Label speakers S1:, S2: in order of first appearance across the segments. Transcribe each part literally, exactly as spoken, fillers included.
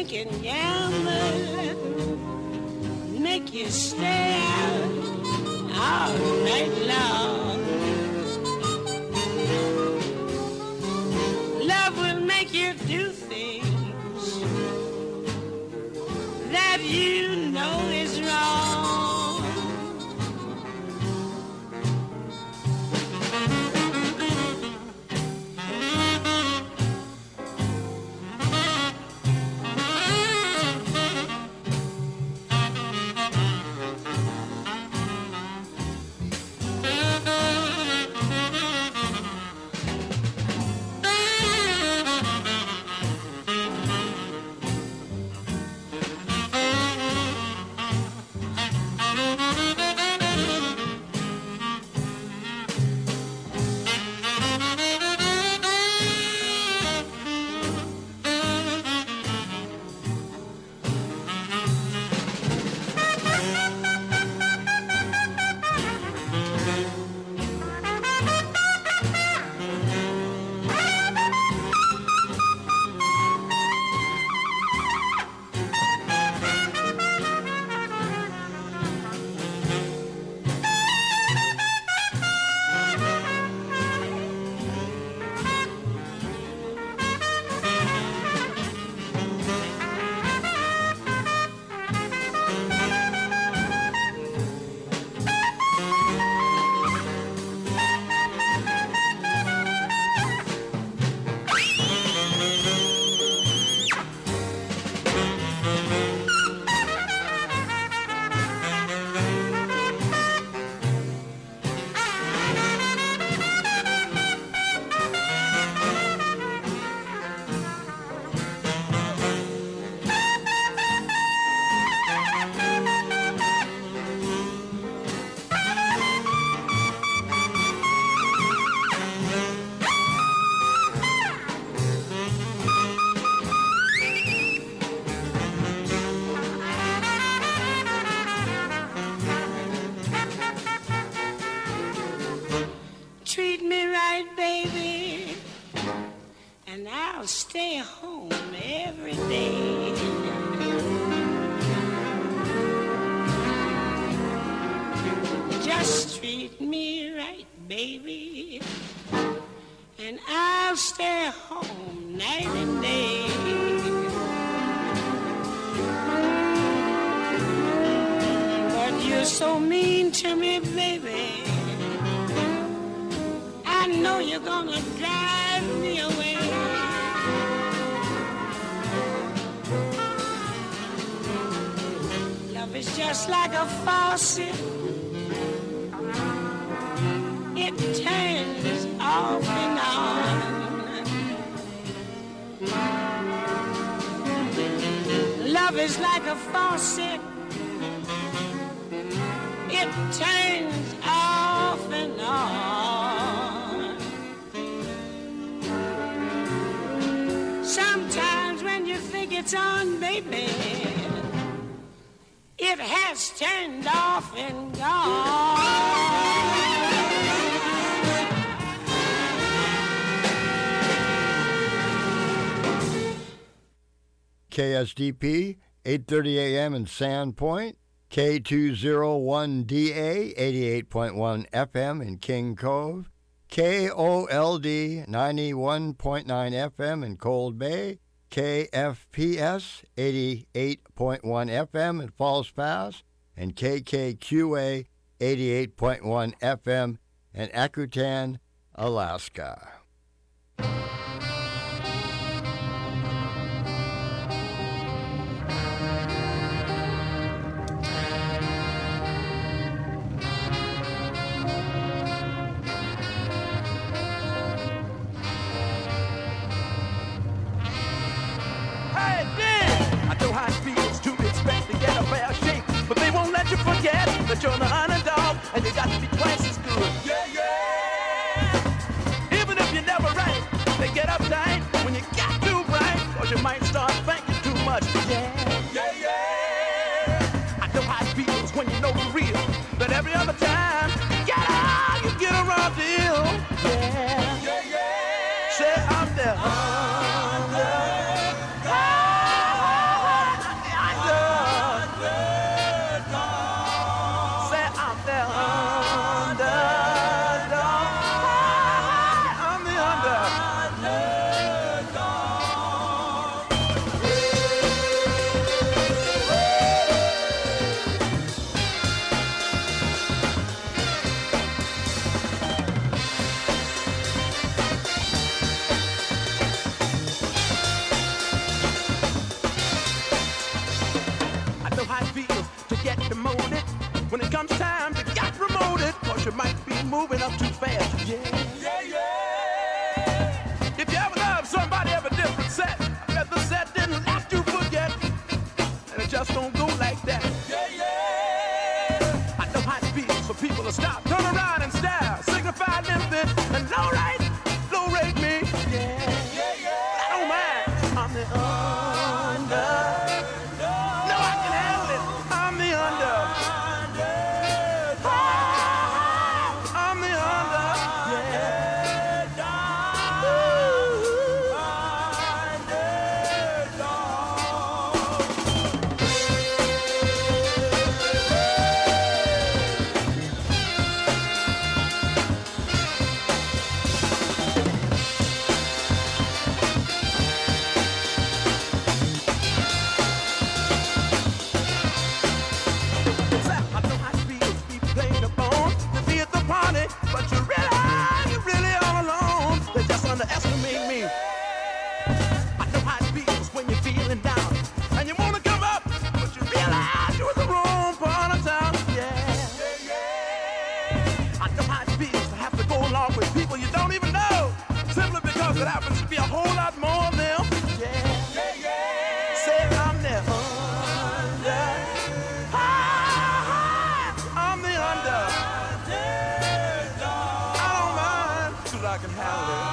S1: can gamble, make you stay out all night long. Love will make you do things that you know is wrong. Treat me right, baby, and I'll stay home every day. Just treat me right, baby, and I'll stay home night and day. But you're so mean to me, baby, I know you're gonna drive me away. Love is just like a faucet. It turns off and on. Love is like a faucet. It turns off and on. Sometimes when you think it's on, baby, it has turned off and gone.
S2: K S D P, eight thirty A M in Sandpoint, K two oh one D A, eighty-eight point one F M in King Cove, K O L D, ninety-one point nine F M in Cold Bay, K F P S, eighty-eight point one F M in Falls Pass, and K K Q A, eighty-eight point one F M in Akutan, Alaska.
S3: But they won't let you forget that you're the underdog and you got to be twice as good. Yeah, yeah. Even if you're never right, they get uptight when you got too bright, or you might start thinking too much. Yeah, yeah, yeah. I know how it feels when you know the real, that every other time you get out, you get a raw deal. Yeah, yeah, yeah. Say I'm the underdog. moving up too fast. Yeah, yeah, yeah. If you ever love somebody of a different set, that the set didn't let you forget, and it just don't go like that. Yeah, yeah. I know how it feels for people to stop, turn around and stare, signify limping, and low rate, low rate me. Yeah, yeah, yeah. I don't mind. I'm the under. No, I can handle it. I'm the under. Underestimate me. I know how it feels when you're feeling down and you wanna come up, but you realize you're in the wrong part of town. Yeah, yeah, yeah. I know how it feels to have to go along with people you don't even know, simply because it happens to be a whole lot more of them. Yeah, yeah, yeah. Say I'm there under. Ah, I'm the under. I don't mind, 'cause I can handle it.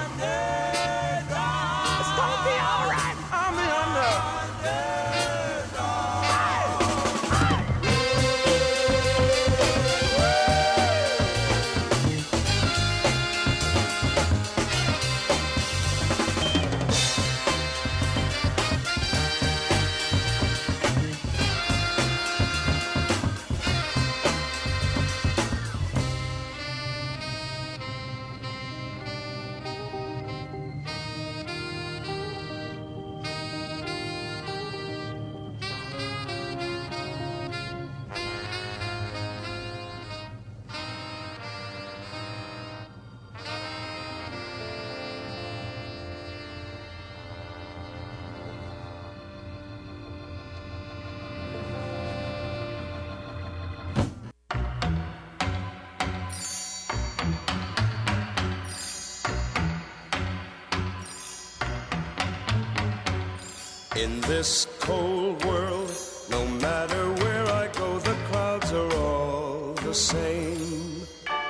S4: In this cold world, no matter where I go, the clouds are all the same.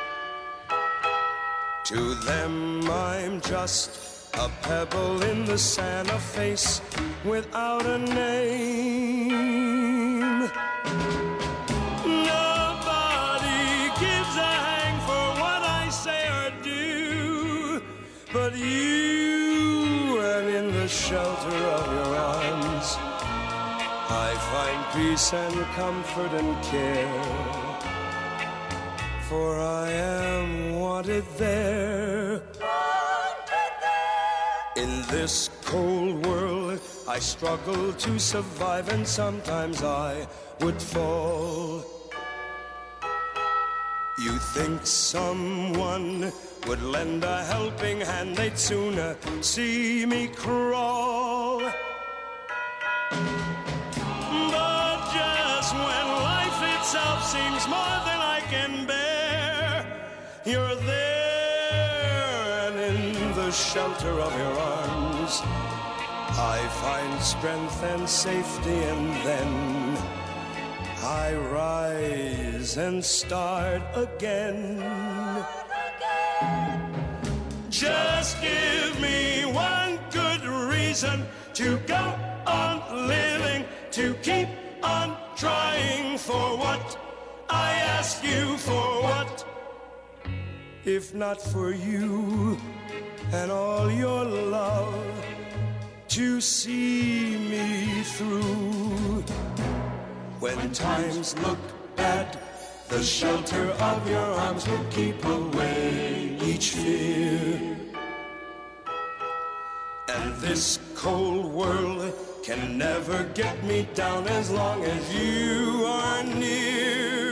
S4: To them I'm just a pebble in the sand, a face without a name. Nobody gives a hang for what I say or do, but you, and in the shelter of your arms I find peace and comfort and care, for I am wanted there. In this cold world I struggle to survive, and sometimes I would fall. You think someone would lend a helping hand, they'd sooner see me crawl. But just when life itself seems more than I can bear, you're there, and in the shelter of your arms I find strength and safety, and then I rise and start again. Just give me one good reason to go on living, to keep on trying for what I ask you for. What if not for you and all your love to see me through? When times look bad, the shelter of your arms will keep away each fear. And this cold world can never get me down as long as you are near.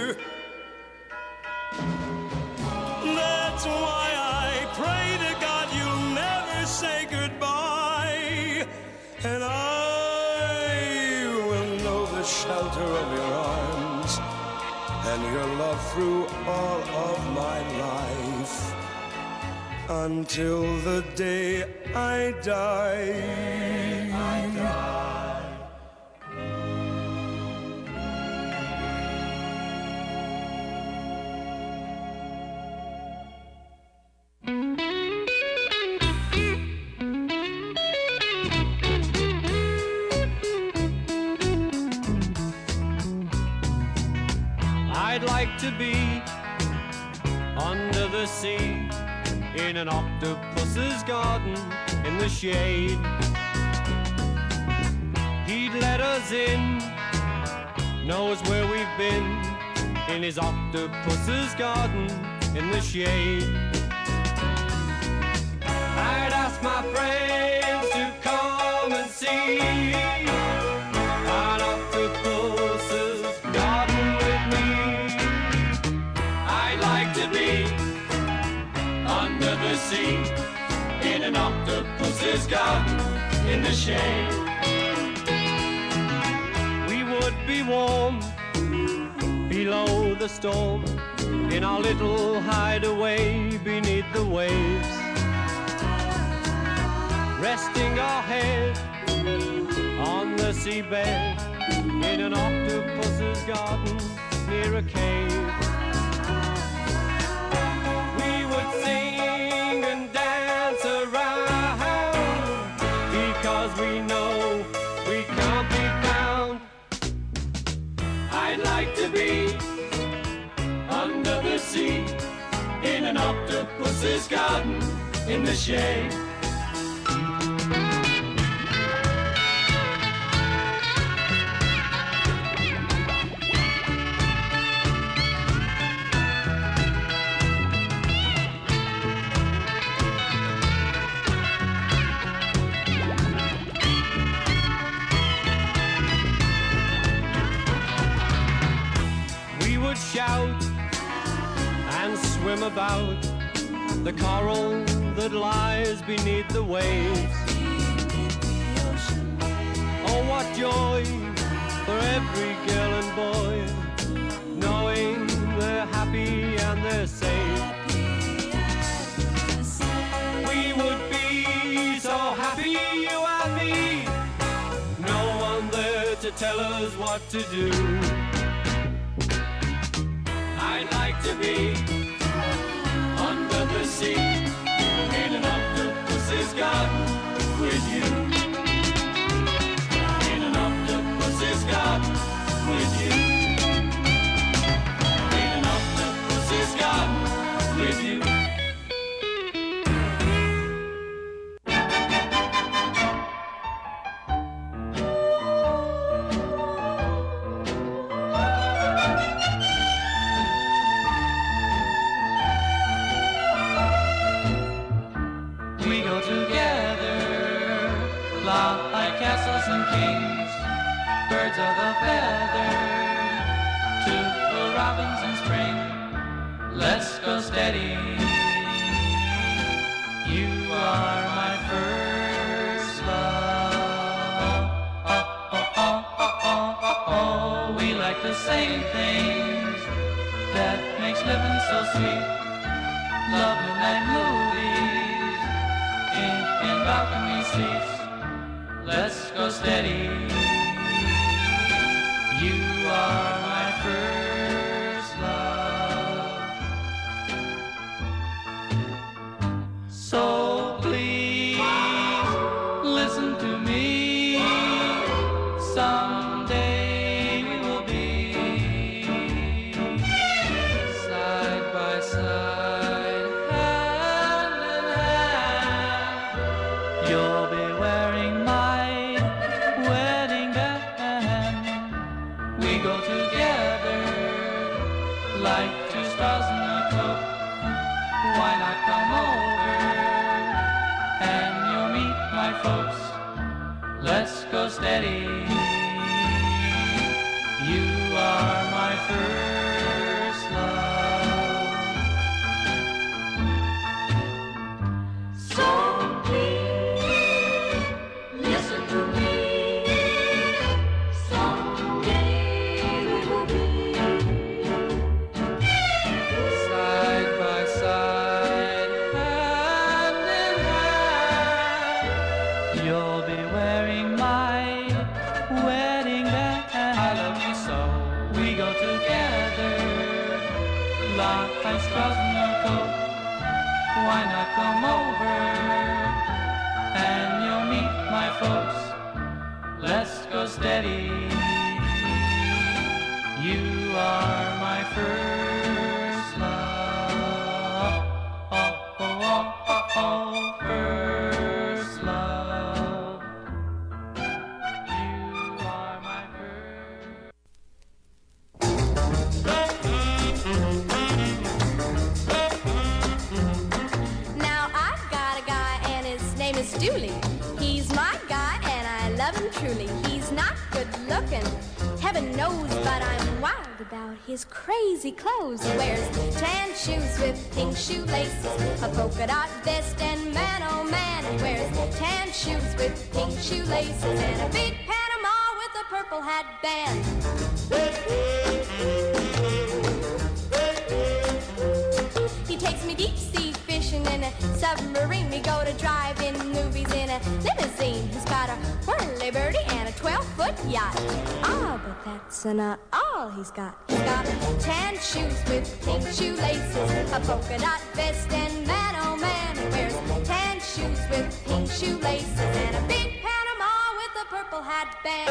S4: That's why I pray to God you'll never say goodbye, and I will know the shelter of your arms and your love through all of my life. until the day I die. I die.
S5: I'd like to be under the sea in an octopus's garden in the shade. He'd let us in, knows where we've been, in his octopus's garden in the shade. I'd ask my friends to come and see an octopus's garden with me. I'd like to be under the sea in an octopus's garden in the shade. We would be warm below the storm in our little hideaway beneath the waves, resting our head on the seabed in an octopus's garden near a cave. We would sing and dance around because we know we can't be found. I'd like to be under the sea in an octopus's garden in the shade. Shout and swim about the coral that lies beneath the waves. Oh, what joy for every girl and boy, knowing they're happy and they're safe. We would be so happy, you and me, no one there to tell us what to do. I'd like to be under the sea in an octopus's garden with you. In an octopus's garden with you. In an octopus's garden with you.
S6: Castles and kings, birds of a feather, to the robins in spring. Let's go steady. You are my first love. Oh, oh, oh, oh, oh, oh, oh. We like the same things that makes living so sweet. Love midnight movies in, in balcony seats. Let's go steady. You are my first love. So please listen to me. Someday we will be side by side, hand in hand. You'll be wearing my wedding band. We go together high straws coat. Why not come over and you'll meet my folks? Let's go steady. You are my first love. Oh, oh, oh, oh, oh, first love. You are my first.
S7: Now I've got a guy and his name is Dooley. He's my guy and I love him truly. He's not good looking, heaven knows, but I'm wild about his crazy clothes. He wears tan shoes with pink shoelaces, a polka dot vest, and man oh man, he wears tan shoes with pink shoelaces and a big Panama with a purple hat band. He takes me deep sea fishing in a submarine. We go to drive-in movies in a limousine. He's got a whirly birdie and a twelve-foot yacht. Ah, but that's not all he's got. He's got tan shoes with pink shoelaces, a polka dot vest, and man oh man, he wears tan shoes with pink shoelaces and a big Panama with a purple hat band.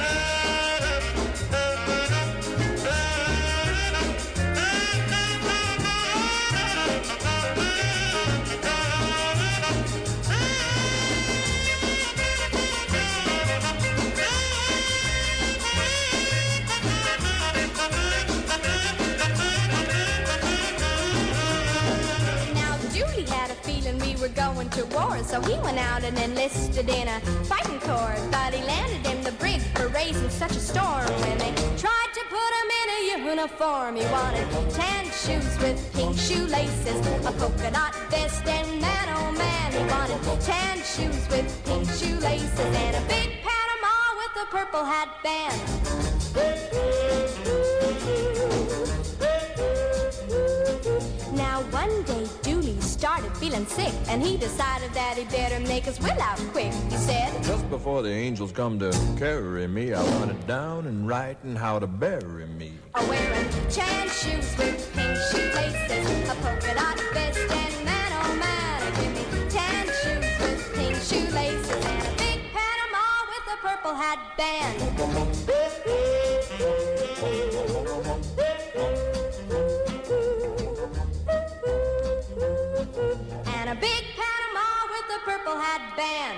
S7: Going to war, so he went out and enlisted in a fighting corps. But he landed in the brig for raising such a storm. When they tried to put him in a uniform, he wanted tan shoes with pink shoelaces, a polka dot vest, and man oh man, he wanted tan shoes with pink shoelaces and a big Panama with a purple hat band. Now one day Dooley started feeling sick, and he decided that he better make his will out quick. He said,
S8: just before the angels come to carry me, I want it down in writing how to bury me.
S7: I'm wearing tan shoes with pink shoelaces, a polka dot vest, and man oh man, give me tan shoes with pink shoelaces and a big Panama with a purple hat band. And a big Panama with a purple hat band.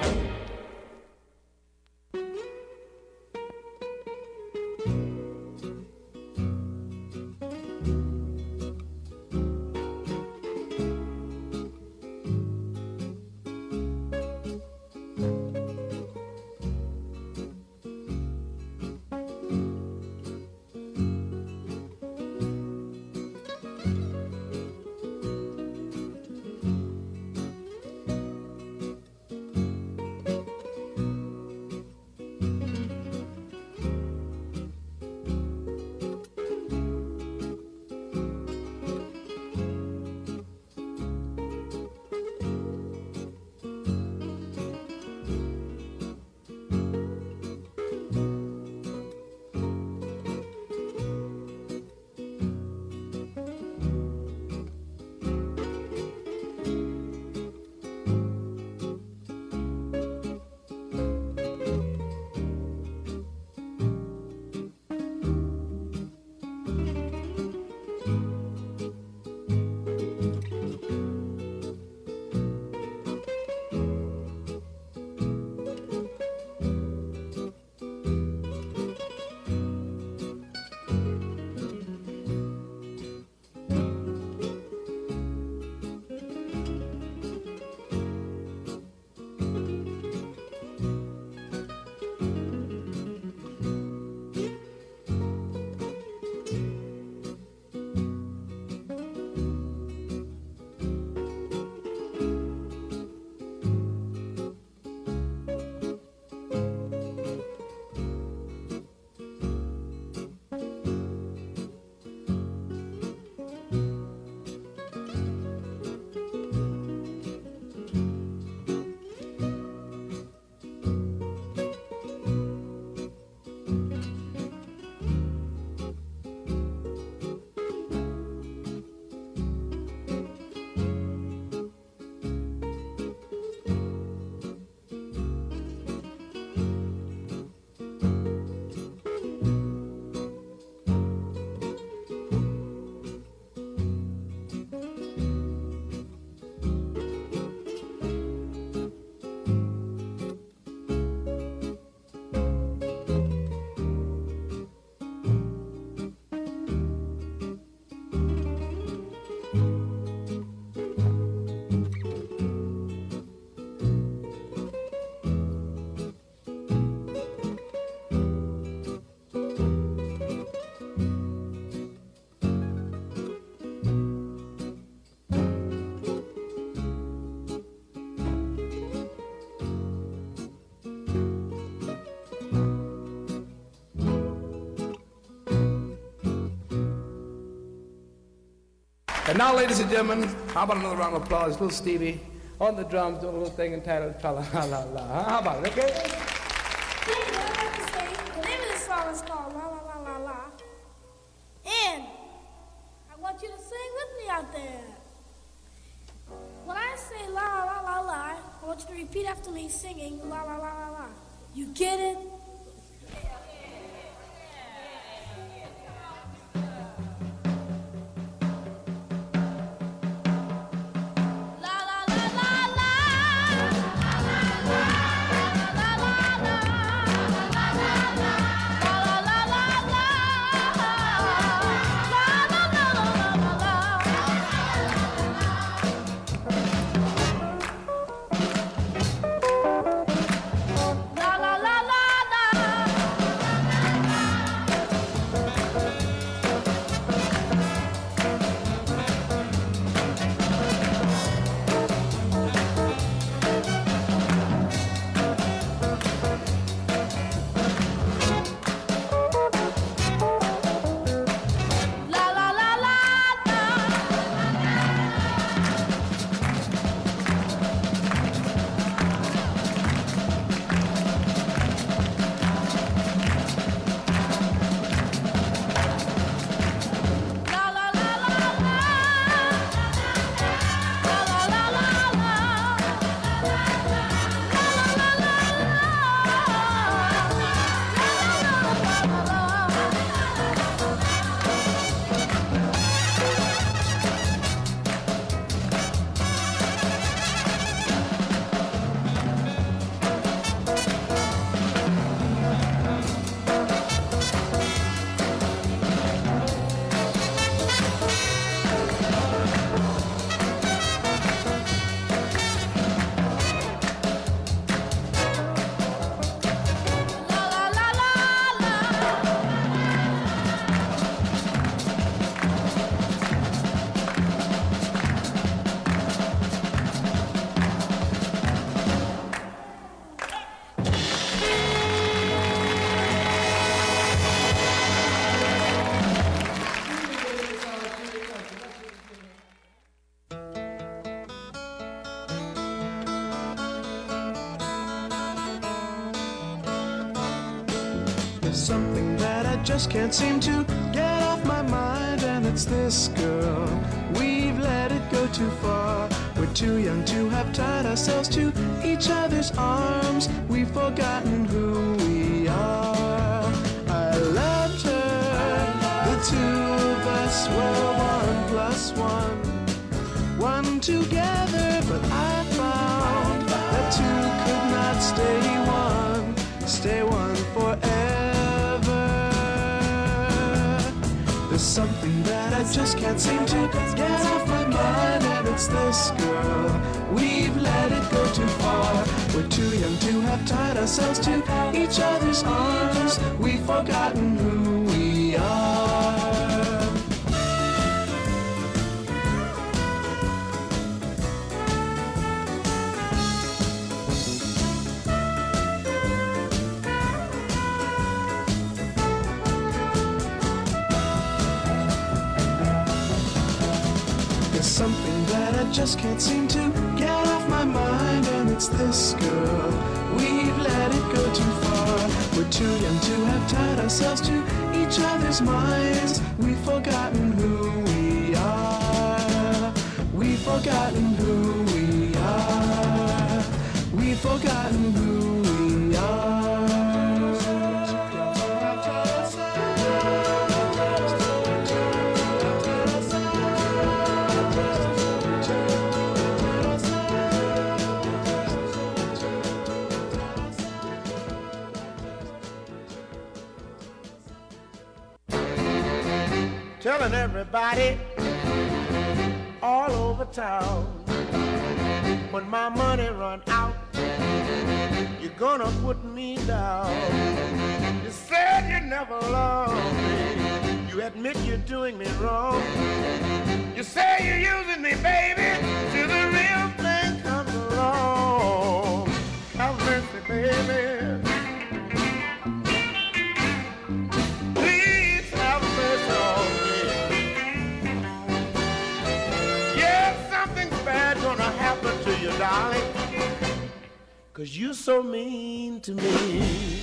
S9: And now, ladies and gentlemen, how about another round of applause? Little Stevie on the drums doing a little thing entitled Tra La La La. How about it, okay?
S10: Hey, I'd like to say the name of this song is called La La La La La. And I want you to sing with me out there. When I say la la la la, I want you to repeat after me singing la la la la la. You get it?
S11: Something that I just can't seem to get off my mind, and it's this girl. We've let it go too far. We're too young to have tied ourselves to each other's arms. We've forgotten who we are. I loved her. The two of us were one plus one, one together, but I found that two could not stay one, stay one forever. There's something that I just can't seem to get off my mind, and it's this girl. We've let it go too far. We're too young to have tied ourselves to each other's arms. We've forgotten who we are. Something that I just can't seem to get off my mind, and it's this girl. We've let it go too far. We're too young to have tied ourselves to each other's minds. We've forgotten who we are. We've forgotten who we are. We've forgotten who we are.
S3: Telling everybody all over town, when my money run out, you're gonna put me down. You said you never loved me. You admit you're doing me wrong. You say you're using me, baby, till the real thing comes along. Have mercy, baby. Please have mercy on me. 'cause you're so mean to me.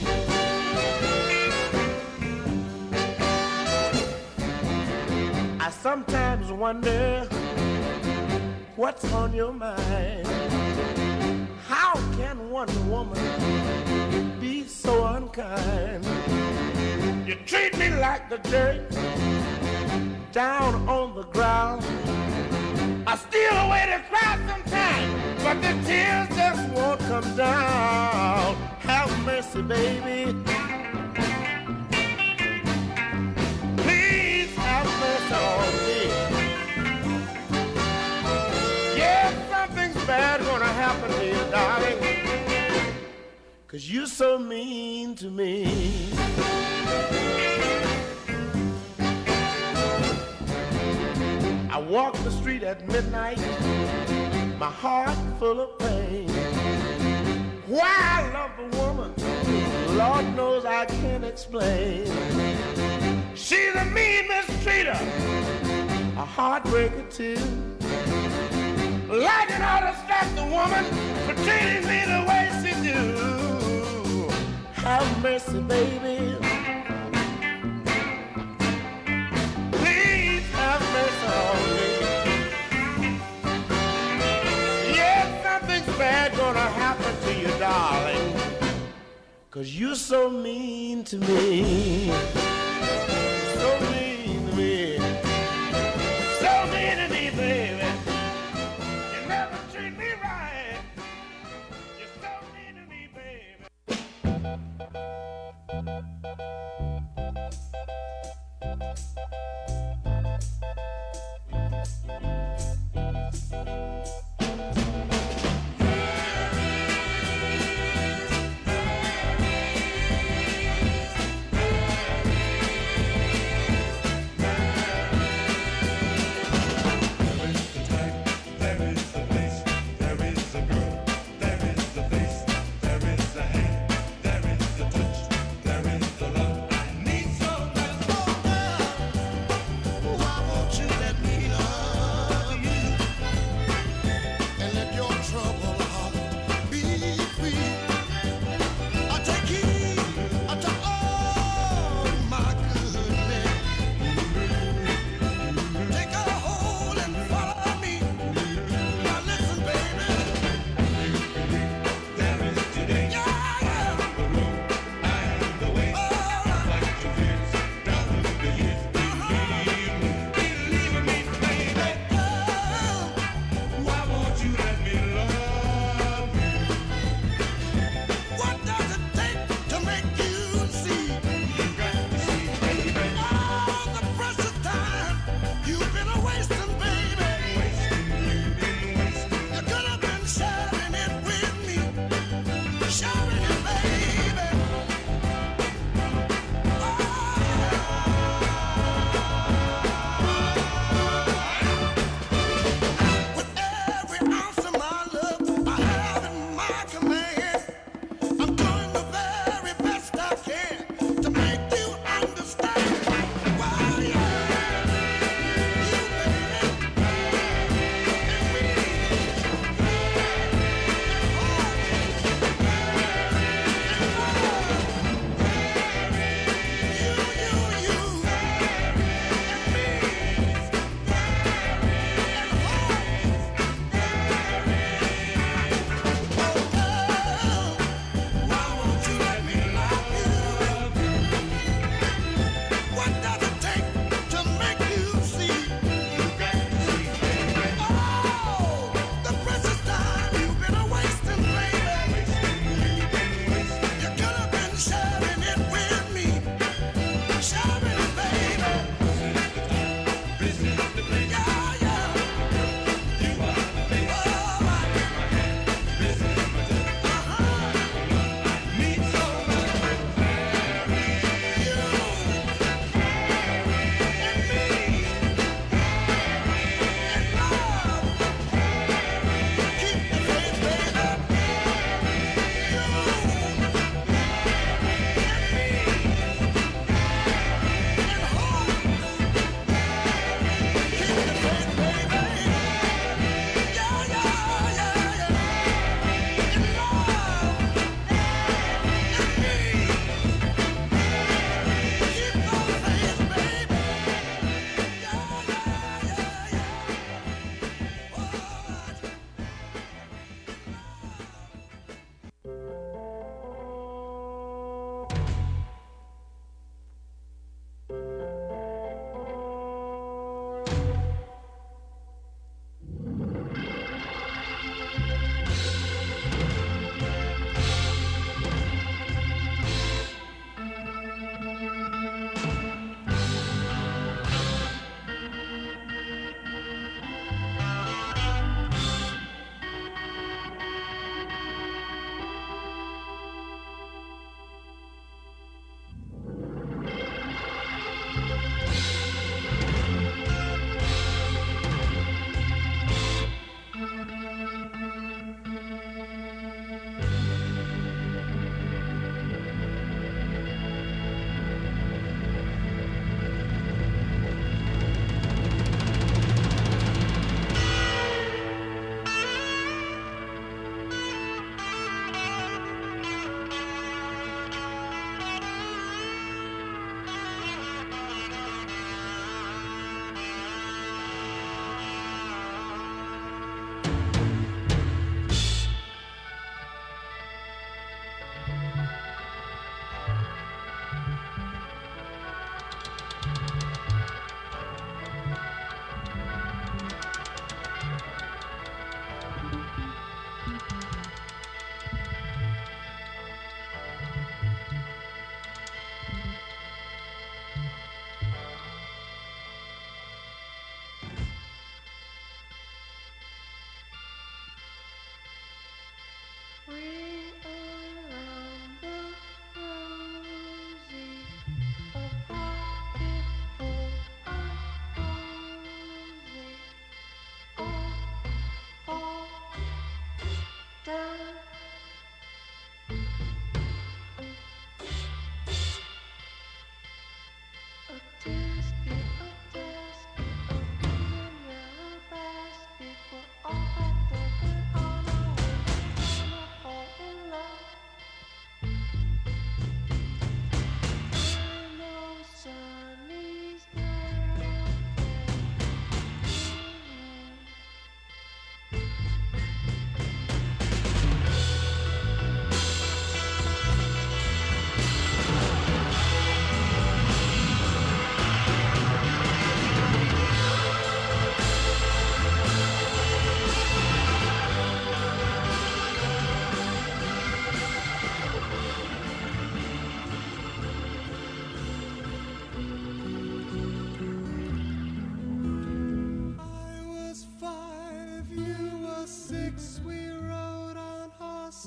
S3: I sometimes wonder what's on your mind. How can one woman be so unkind? You treat me like the dirt down on the ground. I steal away to cry sometimes, but the tears just won't come down. Have mercy, baby. Please have mercy on me. Yeah, something's bad gonna happen to you, darling, 'cause you're so mean to me. I walk the street at midnight, my heart full of pain. Why I love the woman, Lord knows I can't explain. She's a mean mistreater, a heartbreaker too. Lightning ought to strike the woman for treating me the way she do. Have mercy, baby. Please have mercy on me. Yeah, something's bad gonna happen to you, darling, 'cause you're so mean to me. So mean to me. So mean to me, baby. You never treat me right. You're so mean to me, baby.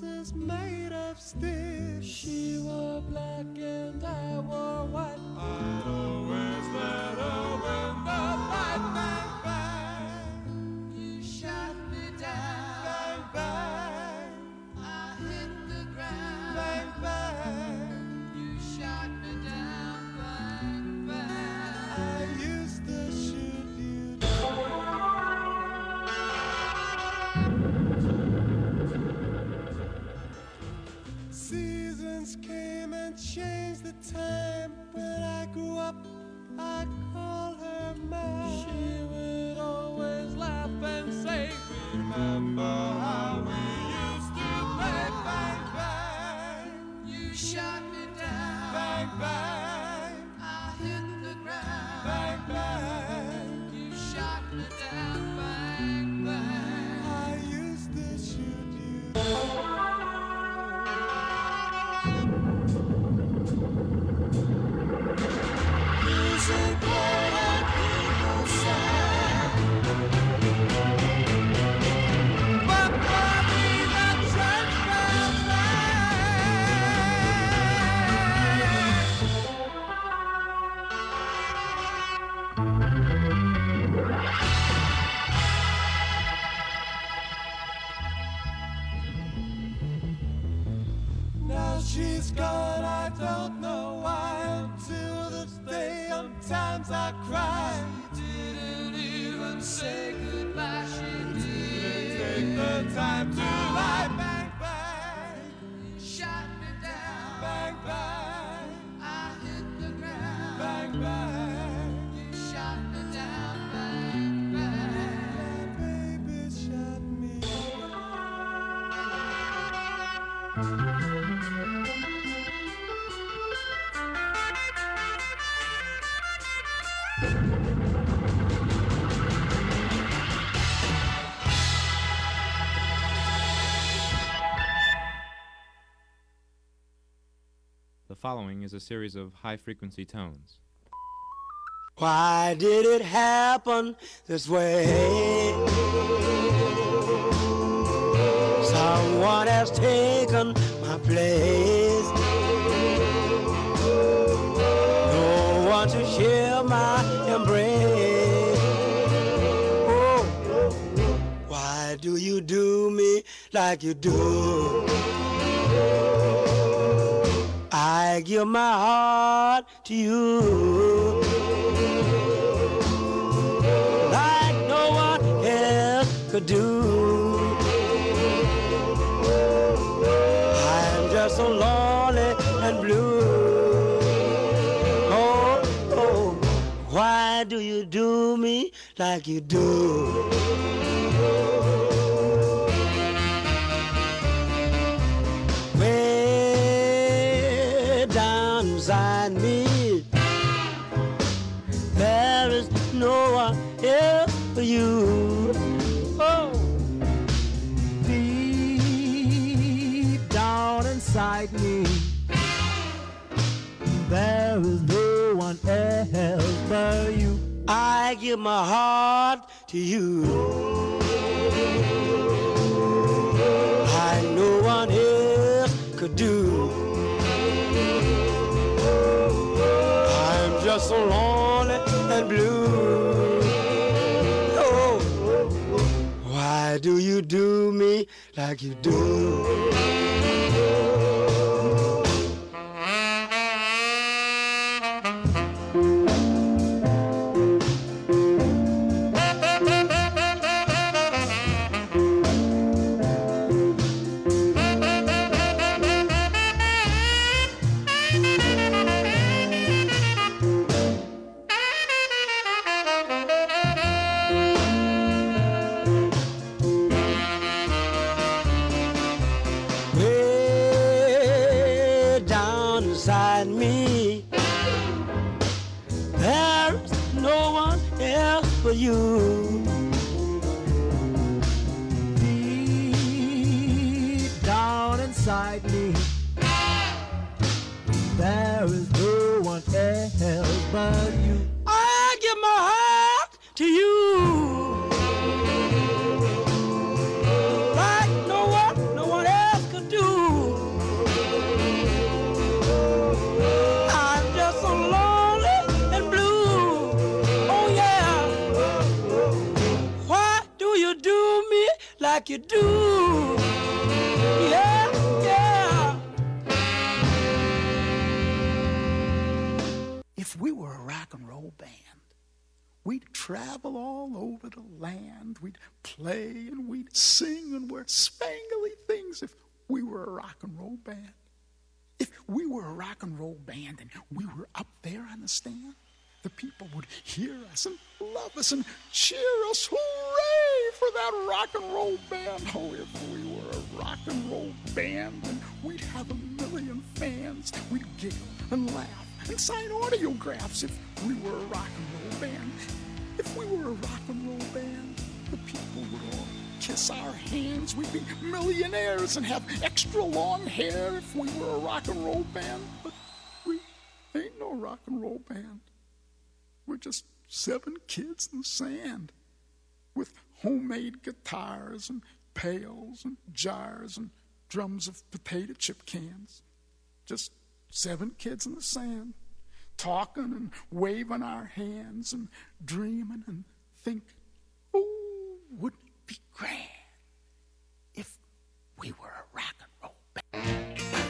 S11: roses made of sticks. She wore black and I wore white. I'd always let her win the fight. Bang, bang, you shot me down. Bang, bang, I hit the ground. Bang, bang, you shot me down. Bang, bang, I used to shoot you down. Seasons came and changed the time. When I grew up, I call her mine. She would always laugh and say, remember how we used to play. Bang, bang, you shot me down. Bang, bang, I hit the ground. Bang, bang, you shot me down. Bang, bang, I used to shoot you down. Music played and people sang, but for me the church bells rang. Now she's gone, I don't know why. Until this day, sometimes I cry. She didn't even say goodbye. She didn't take the time to lie. Bang, bang, you shot me down. Bang, bang, I hit the ground. Bang, bang, you shot me down. Bang, bang, my baby shot me down.
S12: The following is a series of high-frequency tones.
S1: Why did it happen this way? Someone has taken my place. No one to share my embrace. Oh, why do you do me like you do? I give my heart to you like no one else could do. I'm just so lonely and blue. Oh, oh, why do you do me like you do? Inside me, there is no one else for you. Oh, deep down inside me, there is no one else but you. I give my heart to you, like no one else could do. Just so lonely and blue. Oh, why do you do me like you do? Inside me, there's no one else for you. Deep down inside me, there is no one else but you. I give my heart to you, like no one, no one else could do. like you do. Yeah, yeah.
S13: If we were a rock and roll band, we'd travel all over the land. We'd play and we'd sing and wear spangly things if we were a rock and roll band. If we were a rock and roll band and we were up there on the stand, the people would hear us and love us and cheer us. Hooray for that rock and roll band. Oh, if we were a rock and roll band, then we'd have a million fans. We'd giggle and laugh and sign autographs if we were a rock and roll band. If we were a rock and roll band, the people would all kiss our hands. We'd be millionaires and have extra long hair if we were a rock and roll band. But we ain't no rock and roll band. We're just seven kids in the sand with homemade guitars and pails and jars and drums of potato chip cans. Just seven kids in the sand, talking and waving our hands and dreaming and thinking, oh, wouldn't it be grand if we were a rock and roll band?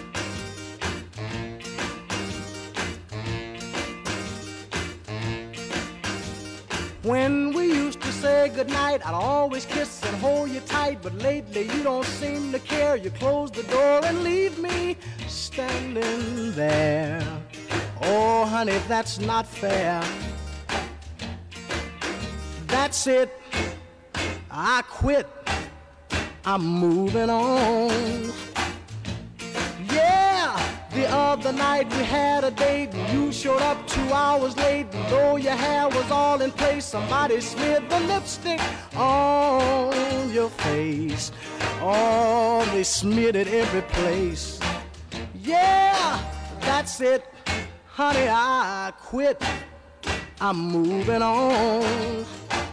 S14: When we used to say goodnight, I'd always kiss and hold you tight. But lately you don't seem to care. You close the door and leave me standing there. Oh, honey, that's not fair. That's it. I quit. I'm moving on. Yeah, the other night we had a date and you showed up two hours late. And though your hair was all in place, somebody smeared the lipstick on your face. Oh, they smeared it every place. Yeah, that's it. Honey, I quit. I'm moving on.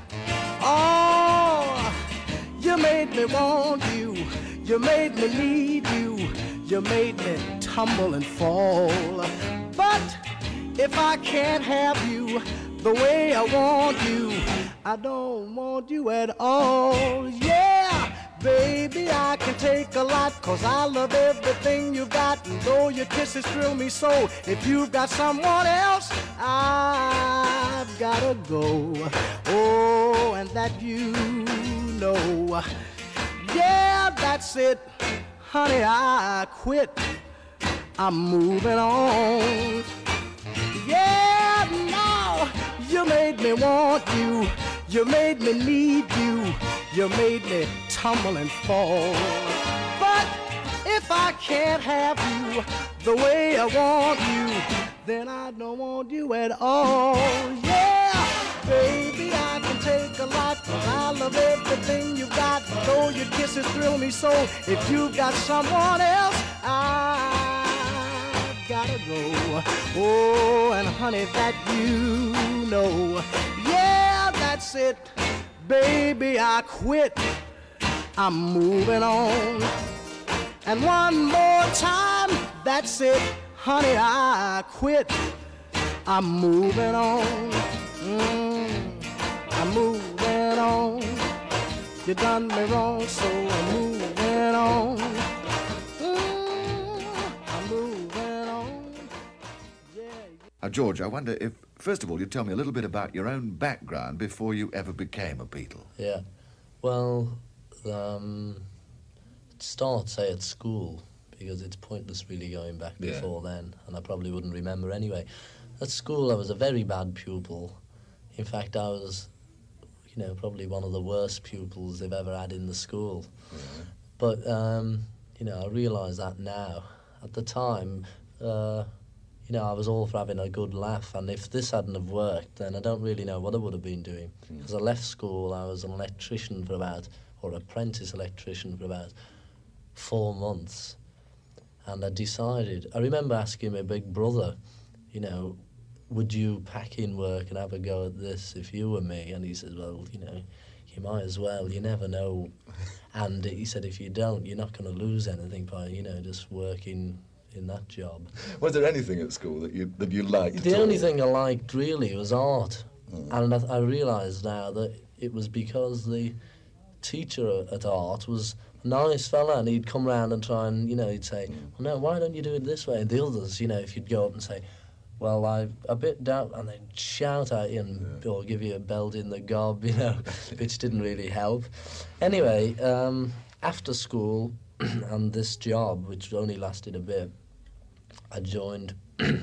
S14: Oh, you made me want you. You made me need you. You made me tumble and fall. But if I can't have you the way I want you, I don't want you at all. Yeah, baby, I can take a lot, 'cause I love everything you got. And though your kisses thrill me so, if you've got someone else, I've gotta go. Oh, and that you know. Yeah, that's it. Honey, I quit. I'm moving on. Yeah, now you made me want you. You made me need you. You made me tumble and fall. But if I can't have you the way I want you, then I don't want you at all. Yeah, baby, I can take a lot, 'cause I love everything you got. Though your kisses thrill me so, if you've got someone else, I've gotta go. Oh, and honey, that you know. Yeah, that's it. Baby, I quit. I'm moving on. And one more time, that's it. Honey, I quit. I'm moving on. Mm, I'm moving on. You done me wrong, so I'm moving on. Mm, I'm moving on. Yeah, yeah.
S15: Now, George, I wonder if, first of all, you'd tell me a little bit about your own background before you ever became a Beatle.
S16: Yeah. Well, um, start, say, at school, because it's pointless really going back
S15: Yeah.
S16: before then, and I probably wouldn't remember anyway. At school, I was a very bad pupil. In fact, I was, you know, probably one of the worst pupils they've ever had in the school.
S15: Yeah.
S16: But, um, you know, I realise that now. At the time, uh, you know, I was all for having a good laugh, and if this hadn't have worked, then I don't really know what I would have been doing. Because I left school, I was an electrician for about, or apprentice electrician for about four months. And I decided, I remember asking my big brother, you know, would you pack in work and have a go at this if you were me? And he said, well, you know, you might as well, you never know. And he said, if you don't, you're not going to lose anything by, you know, just working in that job.
S15: Was there anything at school that you that you liked?
S16: The
S15: at
S16: only
S15: all?
S16: thing I liked really was art.
S15: Mm.
S16: And I, I realised now that it was because the teacher at art was a nice fella, and he'd come round and try and, you know, he'd say, well, no, why don't you do it this way? And the others, you know, if you'd go up and say, well, I a bit doubt, and they'd shout at you and, or give you a belt in the gob, you know, which didn't really help. Anyway, um, after school and this job, which only lasted a bit, I joined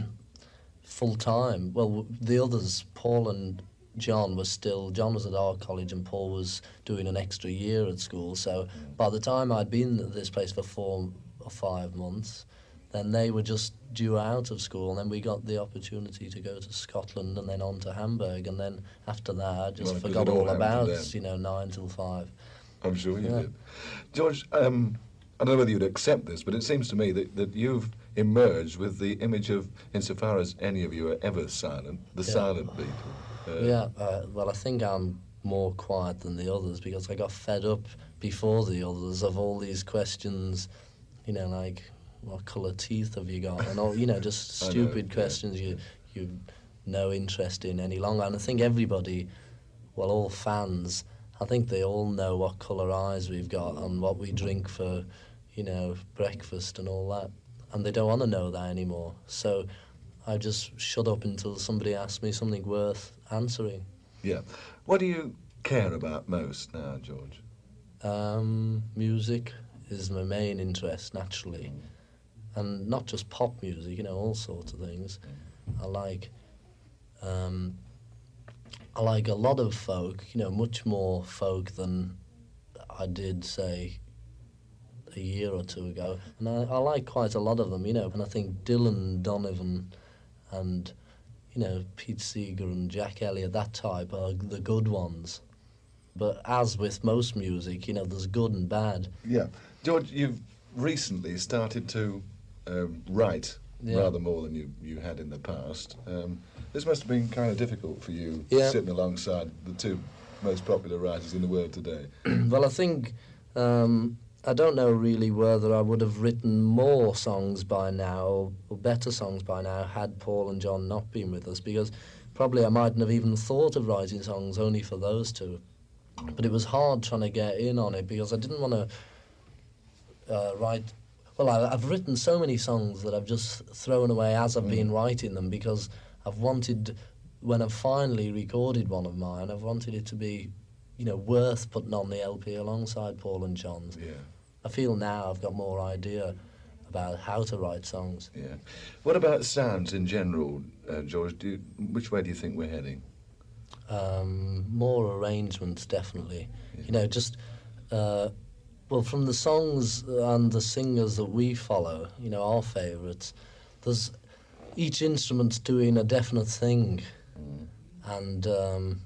S16: full-time. Well, the others, Paul and John, was still, John was at art college and Paul was doing an extra year at school. So by the time I'd been at this place for four or five months, then they were just due out of school, and then we got the opportunity to go to Scotland and then on to Hamburg, and then after that I just
S15: Well,
S16: forgot
S15: it all
S16: all
S15: happened
S16: about,
S15: then.
S16: you know, nine till five.
S15: I'm sure you
S16: Yeah.
S15: did. George, um, I don't know whether you'd accept this, but it seems to me that, that you've emerged with the image of, insofar as any of you are ever silent, the
S16: Yeah.
S15: silent Beatle. Uh,
S16: Yeah, uh, well, I think I'm more quiet than the others because I got fed up before the others of all these questions, you know, like, what colour teeth have you got? And all, you know, just
S15: I know,
S16: stupid
S15: yeah.
S16: questions you you no interest in any longer. And I think everybody, well, all fans, I think they all know what colour eyes we've got and what we drink for, you know, breakfast and all that. And they don't want to know that anymore. So I just shut up until somebody asks me something worth answering.
S15: Yeah. What do you care about most now, George?
S16: Um, music is my main interest, naturally. And not just pop music, you know, all sorts of things. I like, um, I like a lot of folk, you know, much more folk than I did, say, a year or two ago. And I, I like quite a lot of them, you know, and I think Dylan Donovan and, you know, Pete Seeger and Jack Elliott, that type, are the good ones. But as with most music, you know, there's good and bad.
S15: Yeah. George, you've recently started to um, write
S16: Yeah.
S15: rather more than you, you had in the past. Um, this must have been kind of difficult for you,
S16: Yeah.
S15: sitting alongside the two most popular writers in the world today.
S16: Well, I think, um, I don't know really whether I would have written more songs by now, or, or better songs by now, had Paul and John not been with us, because probably I mightn't have even thought of writing songs only for those two. But it was hard trying to get in on it, because I didn't want to uh, write... Well, I, I've written so many songs that I've just thrown away as I've been writing them, because I've wanted, when I've finally recorded one of mine, I've wanted it to be, you know, worth putting on the L P alongside Paul and John's.
S15: Yeah.
S16: I feel now I've got more idea about how to write songs.
S15: Yeah. What about sounds in general, uh, George? Do you, which way do you think we're heading?
S16: Um, more arrangements, definitely. You know, just... Uh, Well, from the songs and the singers that we follow, you know, our favourites, there's each instrument's doing a definite thing, mm. and um,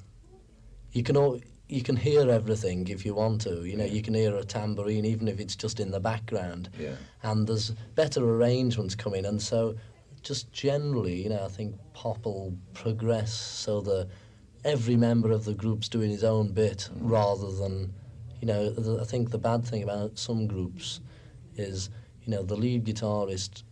S16: you can all, you can hear everything if you want to. You know, you can hear a tambourine even if it's just in the background.
S15: Yeah.
S16: And there's better arrangements coming, and so just generally, you know, I think pop will progress so that every member of the group's doing his own bit mm. rather than. You know, the, I think the bad thing about some groups is, you know, the lead guitarist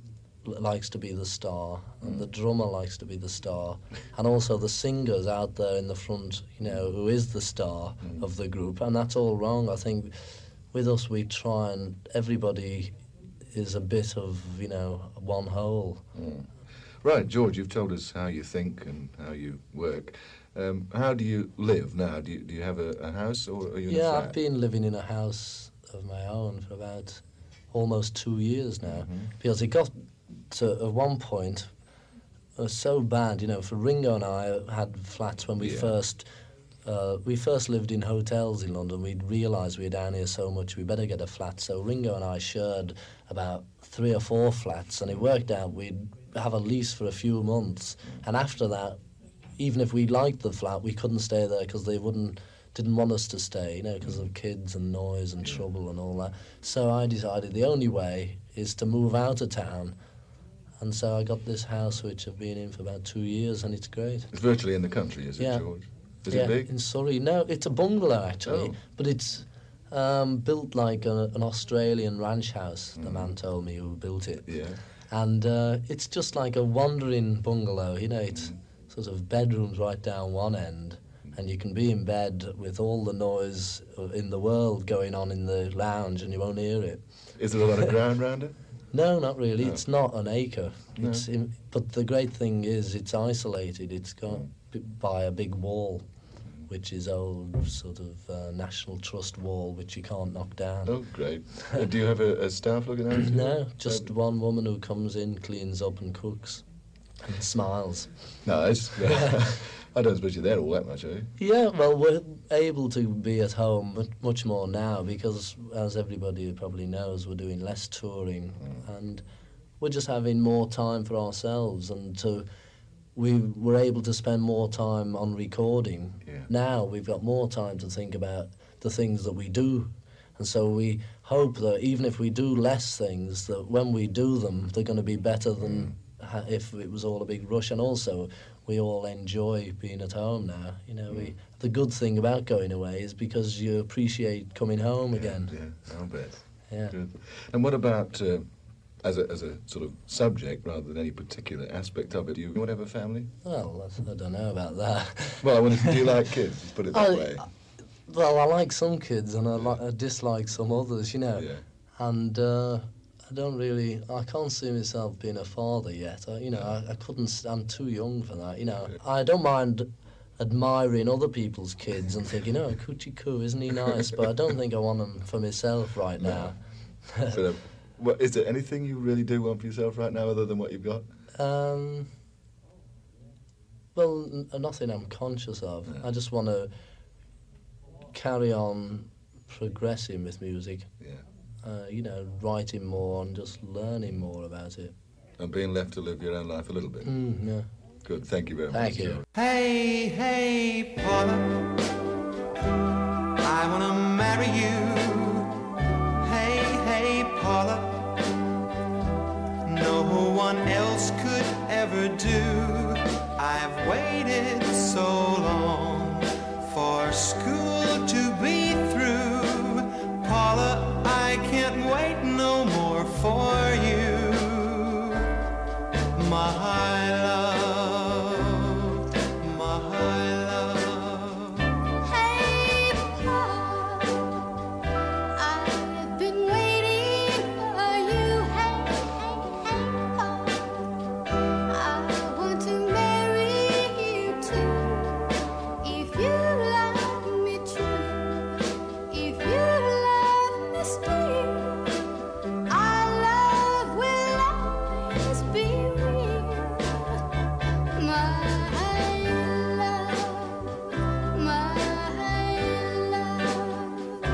S16: l- likes to be the star, and the drummer likes to be the star, and also the singer's out there in the front, you know, who is the star mm. of the group, and that's all wrong. I think with us we try and everybody is a bit of, you know, one whole.
S15: Mm. Right, George, you've told us how you think and how you work. Um, how do you live now? Do you, do you have a, a house or are you in
S16: Yeah,
S15: a flat?
S16: I've been living in a house of my own for about almost two years now,
S15: Mm-hmm.
S16: because it got to, at one point, it was so bad, you know, for Ringo and I had flats when we
S15: Yeah.
S16: first, uh, we first lived in hotels in London. We'd realised we were down here so much, we better get a flat. So Ringo and I shared about three or four flats, and it worked out. We'd have a lease for a few months, and after that, even if we liked the flat, we couldn't stay there because they wouldn't, didn't want us to stay, you know, because of kids and noise and yeah. trouble and all that. So I decided the only way is to move out of town. And so I got this house, which I've been in for about two years, and it's great.
S15: It's virtually in the country, is it,
S16: yeah.
S15: George? Is
S16: yeah,
S15: it big?
S16: in Surrey. No, it's a bungalow, actually,
S15: oh.
S16: but it's um, built like a, an Australian ranch house, mm. the man told me who built it.
S15: Yeah.
S16: And uh, it's just like a wandering bungalow, you know, it's... Mm. sort of bedrooms right down one end, and you can be in bed with all the noise in the world going on in the lounge and you won't hear it.
S15: Is there a lot of ground around it?
S16: No, not really.
S15: No.
S16: It's not an acre.
S15: No.
S16: It's in, but the great thing is it's isolated. It's got b- by a big wall, which is old sort of uh, National Trust wall, which you can't knock down.
S15: Oh, great. uh, do you have a, a staff looking after you?
S16: No, just uh, one woman who comes in, cleans up and cooks and smiles.
S15: Nice. Yeah. I don't suppose you're there all that much, are you?
S16: Yeah, well, we're able to be at home but much more now because, as everybody probably knows, we're doing less touring mm. and we're just having more time for ourselves, and to we were able to spend more time on recording.
S15: Yeah.
S16: Now we've got more time to think about the things that we do, and so we hope that even if we do less things, that when we do them, they're going to be better than mm. ha- if it was all a big rush. And also, we all enjoy being at home now. You know, mm. we, the good thing about going away is because you appreciate coming home
S15: yeah,
S16: again.
S15: Yeah, I'll bet.
S16: Yeah.
S15: Good. And what about, uh, as, a, as a sort of subject rather than any particular aspect of it, do you want to have a family?
S16: Well, I don't know about that.
S15: Well, I wonder, do you like kids? Let's put it that
S16: I,
S15: way.
S16: Well, I like some kids and I, li- I dislike some others, you know.
S15: Yeah.
S16: And uh, I don't really, I can't see myself being a father yet. I, you know, I, I couldn't, I'm too young for that, you know. I don't mind admiring other people's kids and thinking, oh, coochie coo, isn't he nice? But I don't think I want them for myself right
S15: No.
S16: now.
S15: but, uh, what, is there anything you really do want for yourself right now other than what you've got?
S16: Um, well, n- nothing I'm conscious of.
S15: Yeah.
S16: I just want to carry on progressing with music.
S15: Yeah.
S16: Uh, you know, writing more and just learning more about it.
S15: And being left to live your own life a little bit.
S16: Mm, yeah.
S15: Good, thank you very
S16: Thank
S15: much.
S16: you.
S15: Joe.
S17: Hey, hey, Paula, I wanna marry you. Hey, hey, Paula, no one else could ever do. I've waited so long for school to be through. Paula, I can't wait no more for you, my love, my love.
S7: Hey, Paul, I've been waiting for you. Hey, hey, hey, Paul, I want to marry you too. If you love me true, if you love me still, our love will always be real. My love, my love.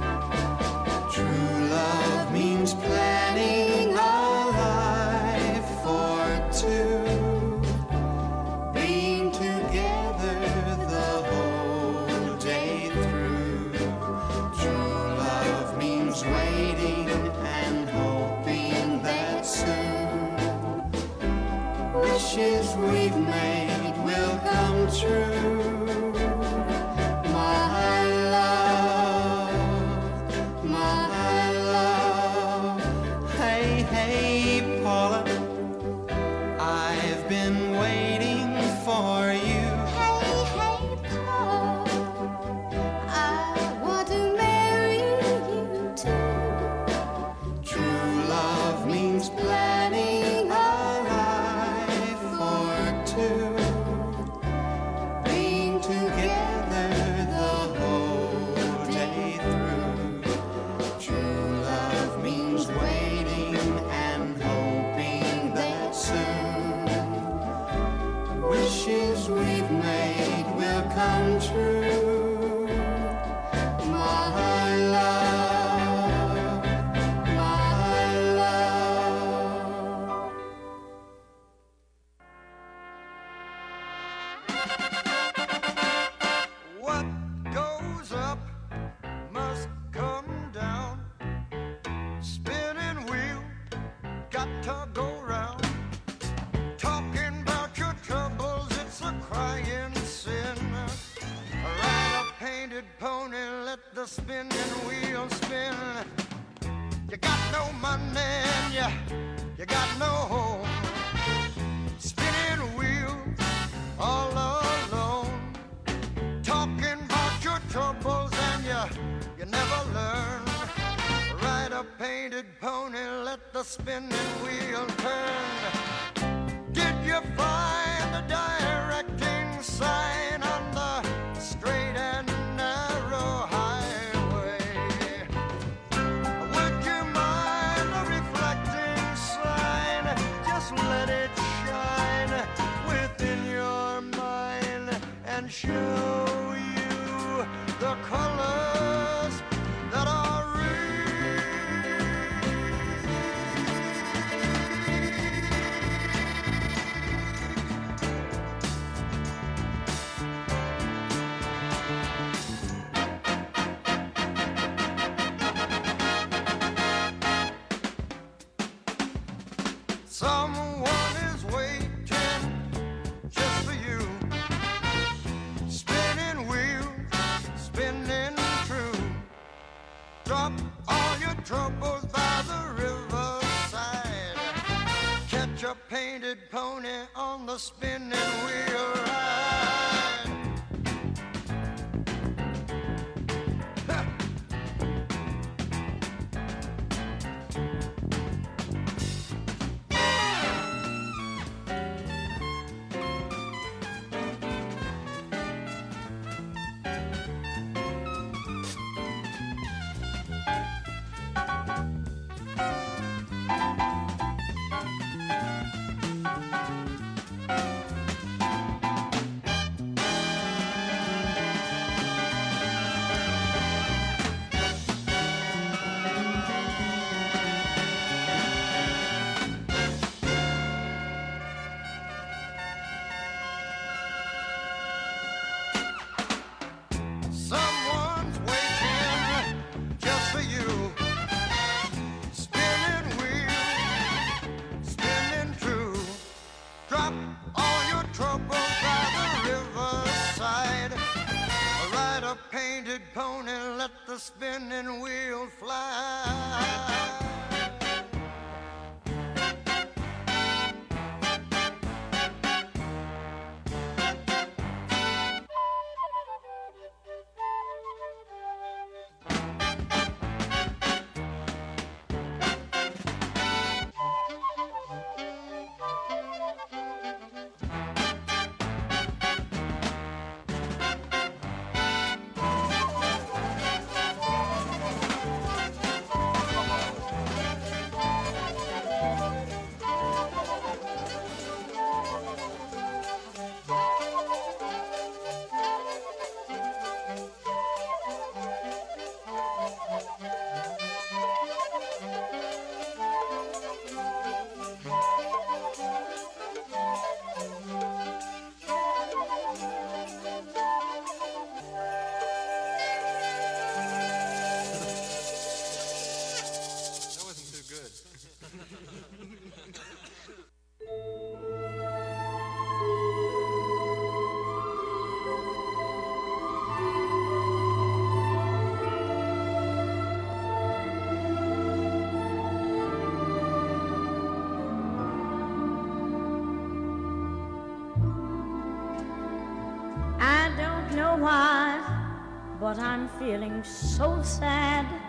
S17: True love means planning a life for two, being together the whole day through. True love means waiting and hoping that soon wishes we've made will come true. My love, my love. Hey, hey, Paula, I've been waiting for you.
S7: Hey, hey, Paul, I want to marry you too.
S17: True love means planning a life for two, being together the whole day through. True love means waiting and hoping that soon wishes we've made will come true. My love, my love.
S18: What goes up must come down. Spinning wheel, got to go round. Talking about your troubles, it's a crying sin. Ride a painted pony, let the spinning wheel spin. You got no money and you, you got no home. Spinning wheel, all alone. Talk painted pony, let the spinning wheel turn. Did you find the directing sign on the straight and narrow highway? Would you mind the reflecting sign? Just let it shine within your mind and show you the colors that are someone is waiting just for you. Spinning wheel, spinning true. Drop all your troubles by the riverside. Catch a painted pony on the spinning wheel ride. Ha! Someone's waiting just for you. Spinning wheel, spinning true. Drop all your troubles by the riverside. Ride a painted pony, let the spinning wheel fly.
S8: That wasn't too good.
S19: I don't know why, but I'm feeling so sad.